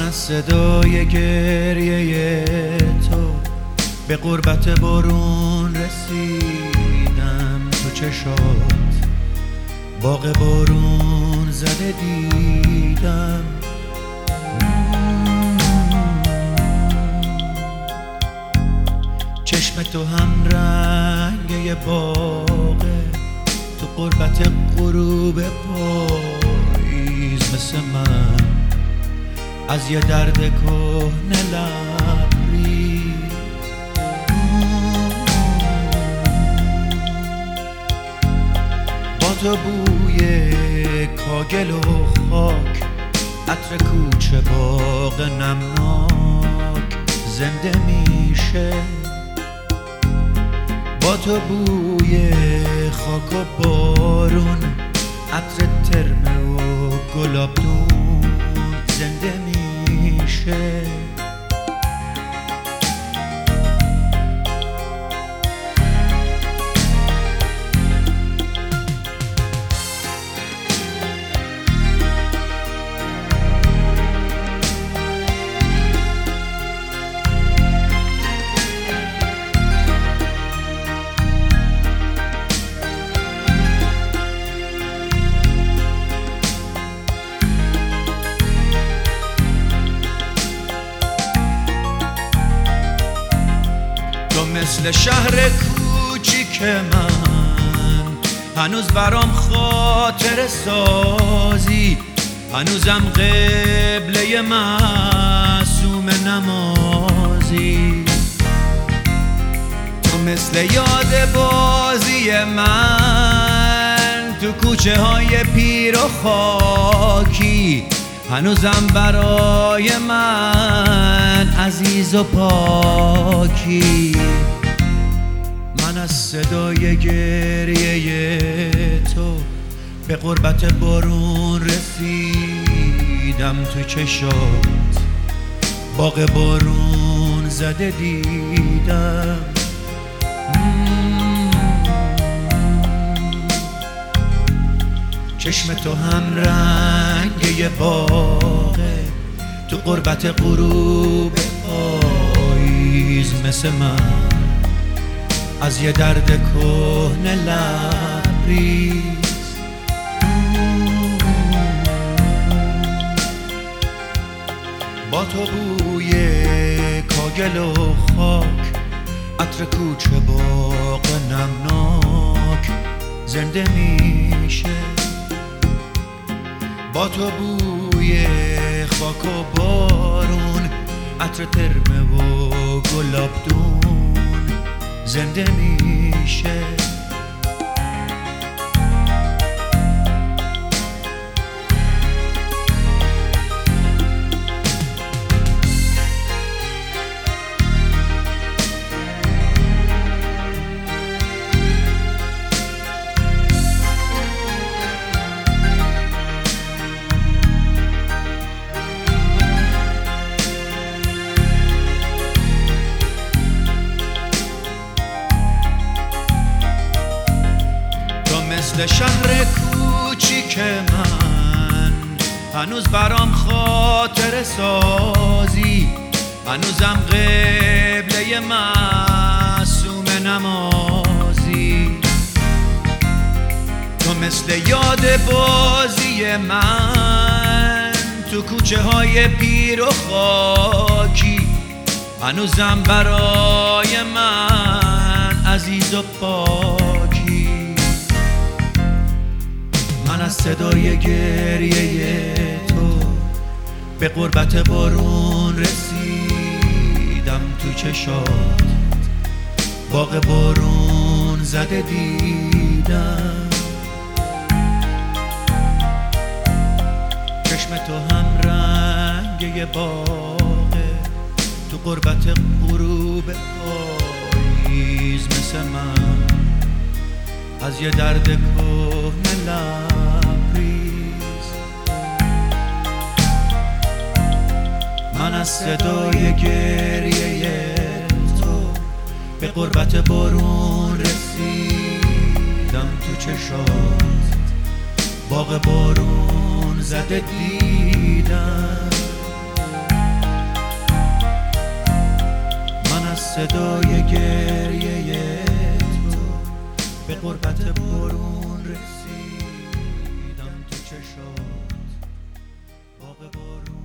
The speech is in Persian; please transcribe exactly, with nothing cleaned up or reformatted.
من از صدای گریه تو به غربت بارون رسیدم. تو چشات باغ بارون زده دیدم. چشم تو هم رنگ باغه، تو غربت غروب پاییز مثل من از یه درد کهنه لبریز. با تو بوی کاگل و خاک، عطر کوچه باغ نمناک زنده میشه. با تو بوی خاک و بارون، عطر ترمه و گلابدون زنده میشه. مثل شهر کوچیک من هنوز برام خاطر سازی، هنوزم قبله معصوم نمازی. تو مثل یاد بازی من تو کوچه های پیر و خاکی، هنوزم برای من عزیز و پاکی. من از صدای گریه تو به غربت بارون رسیدم. تو چشات باغ بارون زده دیدم. چشم تو هم رنگ یه باغه، تو غربت غروب پاییز مثل من از یه درد کهنه لبریز. با تو بوی کاگل و خاک، عطر کوچه باغ نمناک زنده میشه. با تو بوی خاک و بارون، عطر ترمه و گلابدون زنده میشه. مثل شهر کوچیک من هنوز برام خاطر سازی، هنوزم قبله معصوم نمازی. تو مثل یاد بازی من تو کوچه های پیر و خاکی، هنوزم برای من عزیز و پاکی. من از صدای گریه تو به غربت بارون رسیدم. تو چشات باغ بارون زده دیدم. چشم تو هم رنگ یه باغه، تو غربت غروب پاییز مثل من از یه درد کهنه لبریز. من از صدای گریه تو به غربت بارون رسیدم. تو چشات باغ بارون زده دیدم. صدای گریه تو به قربت برون رسیدم تو چشات باغ برون